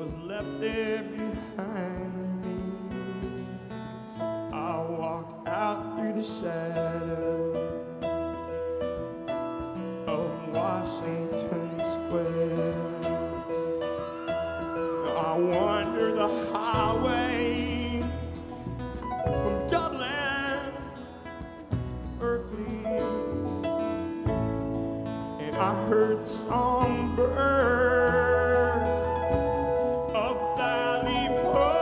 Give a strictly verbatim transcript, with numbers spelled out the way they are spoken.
was left there behind me. I walked out through the shadows of Washington Square. I wander the highway from Dublin, Berkeley, and I heard songbirds